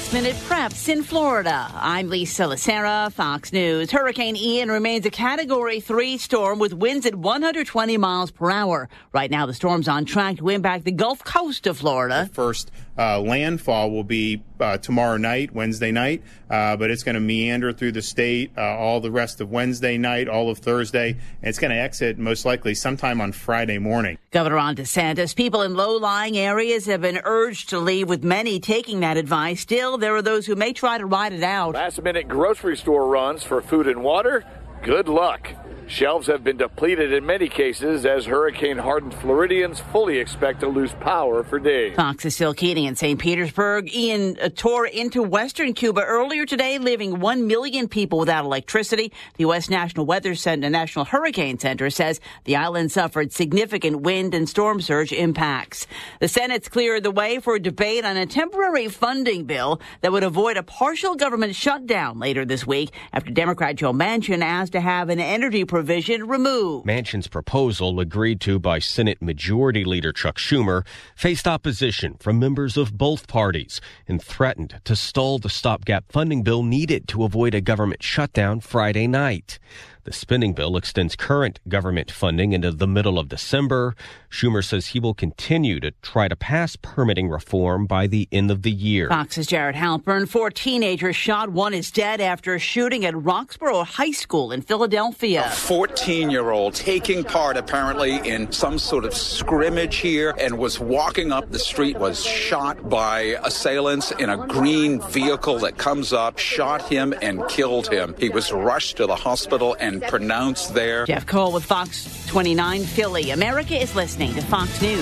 last-minute preps in Florida. I'm Lisa Lacera, Fox News. Hurricane Ian remains a Category 3 storm with winds at 120 miles per hour. Right now, the storm's on track to impact the Gulf Coast of Florida. The first landfall will be tomorrow night, Wednesday night, but it's going to meander through the state all the rest of Wednesday night, all of Thursday, and it's going to exit most likely sometime on Friday morning. Governor Ron DeSantis, people in low-lying areas have been urged to leave, with many taking that advice. Still, there are those who may try to ride it out. Last-minute grocery store runs for food and water, good luck. Shelves have been depleted in many cases as hurricane-hardened Floridians fully expect to lose power for days. Fox's Phil Keating in St. Petersburg. Ian tore into western Cuba earlier today, leaving 1 million people without electricity. The U.S. National Weather Center, National Hurricane Center, says the island suffered significant wind and storm surge impacts. The Senate's cleared the way for a debate on a temporary funding bill that would avoid a partial government shutdown later this week after Democrat Joe Manchin asked to have an energy provision removed. Manchin's proposal, agreed to by Senate Majority Leader Chuck Schumer, faced opposition from members of both parties and threatened to stall the stopgap funding bill needed to avoid a government shutdown Friday night. The spending bill extends current government funding into the middle of December. Schumer says he will continue to try to pass permitting reform by the end of the year. Fox's Jared Halpern. 4 teenagers shot. One is dead after a shooting at Roxborough High School in Philadelphia. A 14-year-old taking part apparently in some sort of scrimmage here and was walking up the street, was shot by assailants in a green vehicle that comes up, shot him and killed him. He was rushed to the hospital and pronounced there. Jeff Cole with Fox 29 Philly. America is listening to Fox News.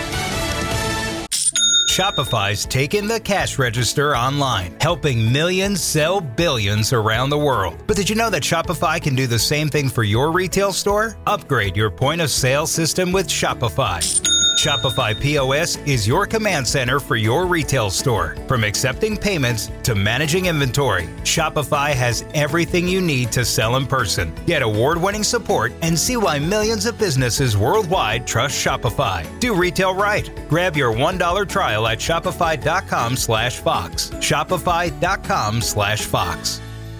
Shopify's taken the cash register online, helping millions sell billions around the world. But did you know that Shopify can do the same thing for your retail store? Upgrade your point of sale system with Shopify. Shopify POS is your command center for your retail store. From accepting payments to managing inventory, Shopify has everything you need to sell in person. Get award-winning support and see why millions of businesses worldwide trust Shopify. Do retail right. Grab your $1 trial at shopify.com/Fox. Shopify.com/Fox.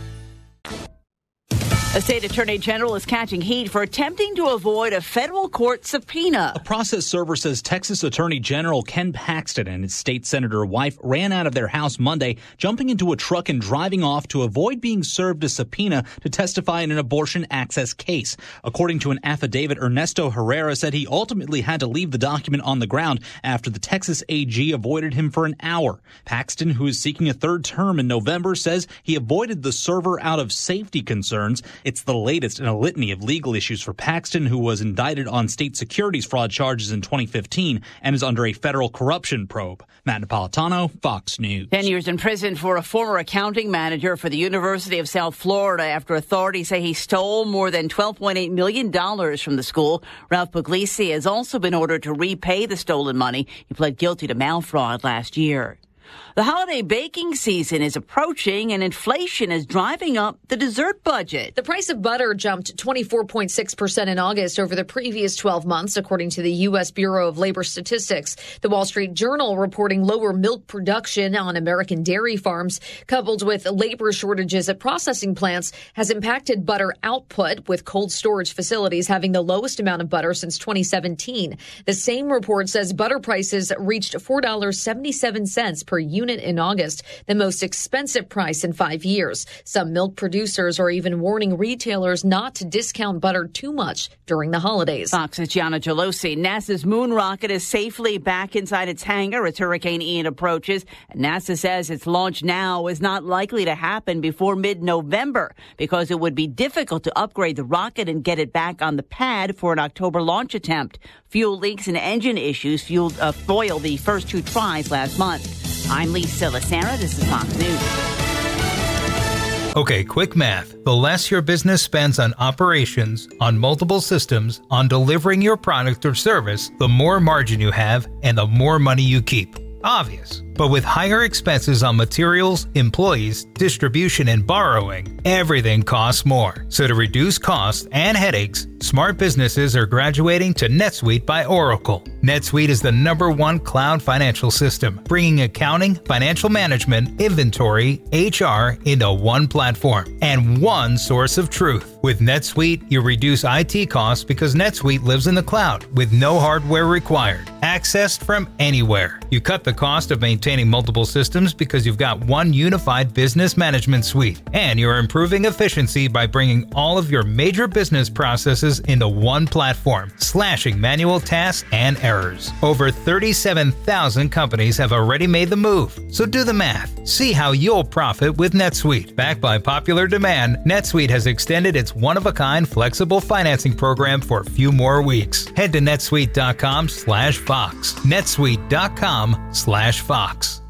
A state attorney general is catching heat for attempting to avoid a federal court subpoena. A process server says Texas Attorney General Ken Paxton and his state senator wife ran out of their house Monday, jumping into a truck and driving off to avoid being served a subpoena to testify in an abortion access case. According to an affidavit, Ernesto Herrera said he ultimately had to leave the document on the ground after the Texas AG avoided him for an hour. Paxton, who is seeking a third term in November, says he avoided the server out of safety concerns. It's the latest in a litany of legal issues for Paxton, who was indicted on state securities fraud charges in 2015 and is under a federal corruption probe. Matt Napolitano, Fox News. 10 years in prison for a former accounting manager for the University of South Florida after authorities say he stole more than $12.8 million from the school. Ralph Puglisi has also been ordered to repay the stolen money. He pled guilty to mail fraud last year. The holiday baking season is approaching, and inflation is driving up the dessert budget. The price of butter jumped 24.6% in August over the previous 12 months, according to the U.S. Bureau of Labor Statistics. The Wall Street Journal reporting lower milk production on American dairy farms, coupled with labor shortages at processing plants, has impacted butter output, with cold storage facilities having the lowest amount of butter since 2017. The same report says butter prices reached $4.77 per unit in August, the most expensive price in 5 years. Some milk producers are even warning retailers not to discount butter too much during the holidays. Fox's Gianna Gelosi. NASA's moon rocket is safely back inside its hangar as Hurricane Ian approaches. And NASA says its launch now is not likely to happen before mid-November because it would be difficult to upgrade the rocket and get it back on the pad for an October launch attempt. Fuel leaks and engine issues foiled the first 2 tries last month. I'm Lisa Lacera. This is Fox News. Okay, quick math. The less your business spends on operations, on multiple systems, on delivering your product or service, the more margin you have and the more money you keep. Obvious. But with higher expenses on materials, employees, distribution, and borrowing, everything costs more. So to reduce costs and headaches, smart businesses are graduating to NetSuite by Oracle. NetSuite is the #1 cloud financial system, bringing accounting, financial management, inventory, HR into one platform and one source of truth. With NetSuite, you reduce IT costs because NetSuite lives in the cloud with no hardware required, accessed from anywhere. You cut the cost of maintaining multiple systems because you've got one unified business management suite, and you're improving efficiency by bringing all of your major business processes into one platform, slashing manual tasks and errors. Over 37,000 companies have already made the move, so do the math. See how you'll profit with NetSuite. Backed by popular demand, NetSuite has extended its one-of-a-kind flexible financing program for a few more weeks. Head to netsuite.com/Fox. netsuite.com/Fox.